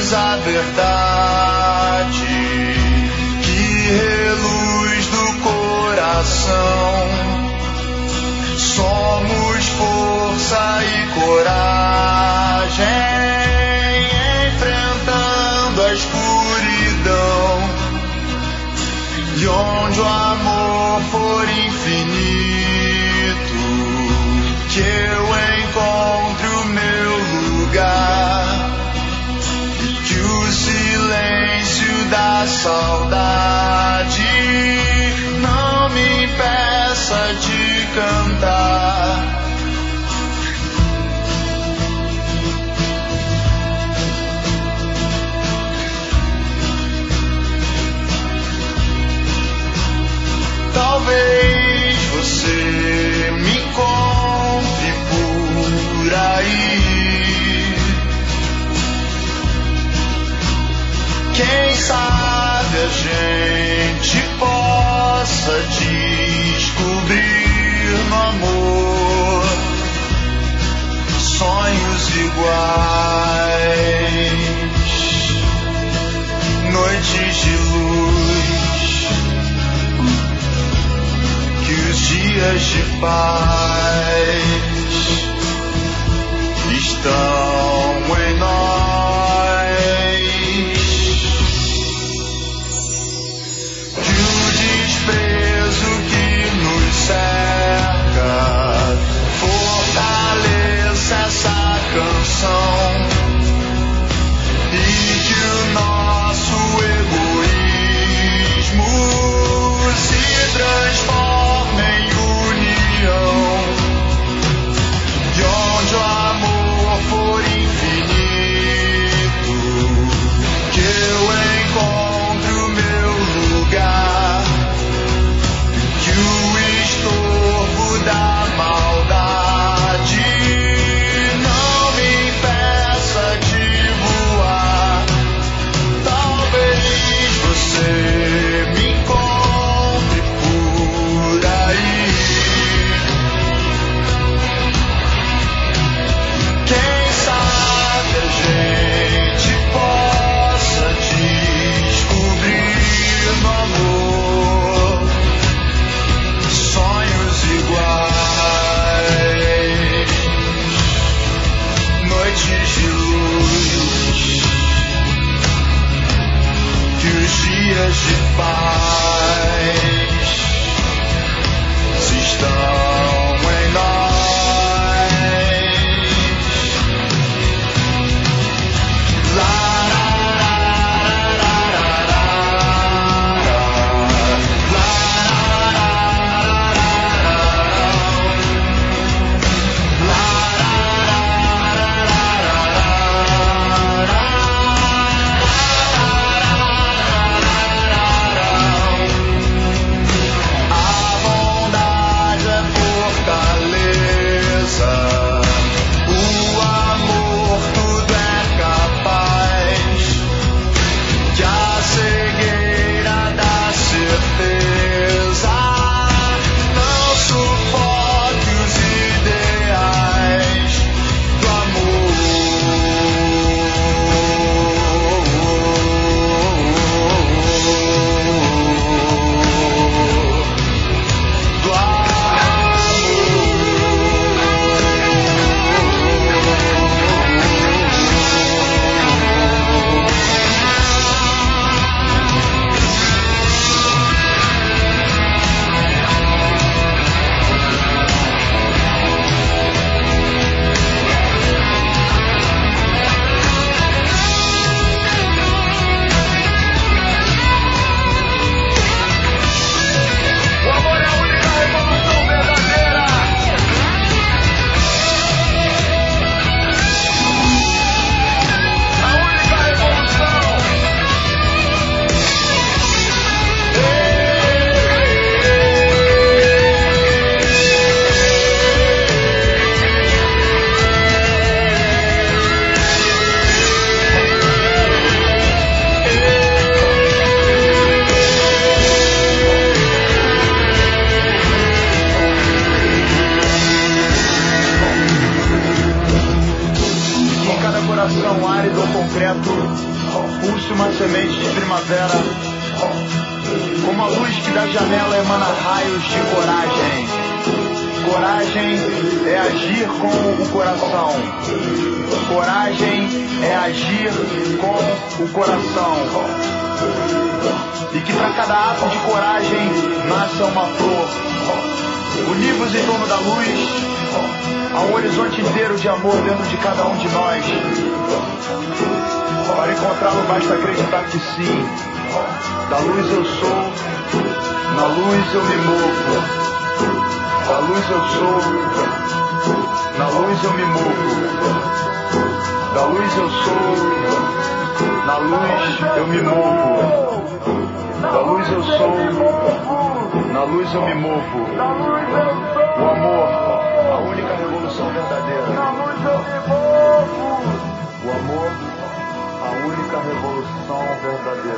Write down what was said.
diz a verdade, que reluz do coração. Somos força e coragem, enfrentando a escuridão. E onde o amor for infinito, que eu encontre o meu lugar, e que o silêncio da saudade não me impeça de cantar. Talvez você me encontre por aí. Quem sabe a gente possa descobrir no amor sonhos iguais, noites de luz, que os dias de paz estão em nós, que o desprezo que nos cerca fortaleça essa canção, e que o nosso egoísmo se transforme em união. E onde o amor for primavera, como a luz que da janela emana raios de coragem. Coragem é agir com o coração. Coragem é agir com o coração. E que para cada ato de coragem nasça uma flor. Univos em torno da luz, há um horizonte inteiro de amor dentro de cada um de nós. Para encontrá-lo basta acreditar que sim. Da luz eu sou, na luz eu me movo. Da luz eu sou, na luz eu me movo. Da luz eu sou, na luz eu me movo. Da luz eu sou, na luz eu me movo. O amor, a única revolução verdadeira. O amor, a única revolução verdadeira.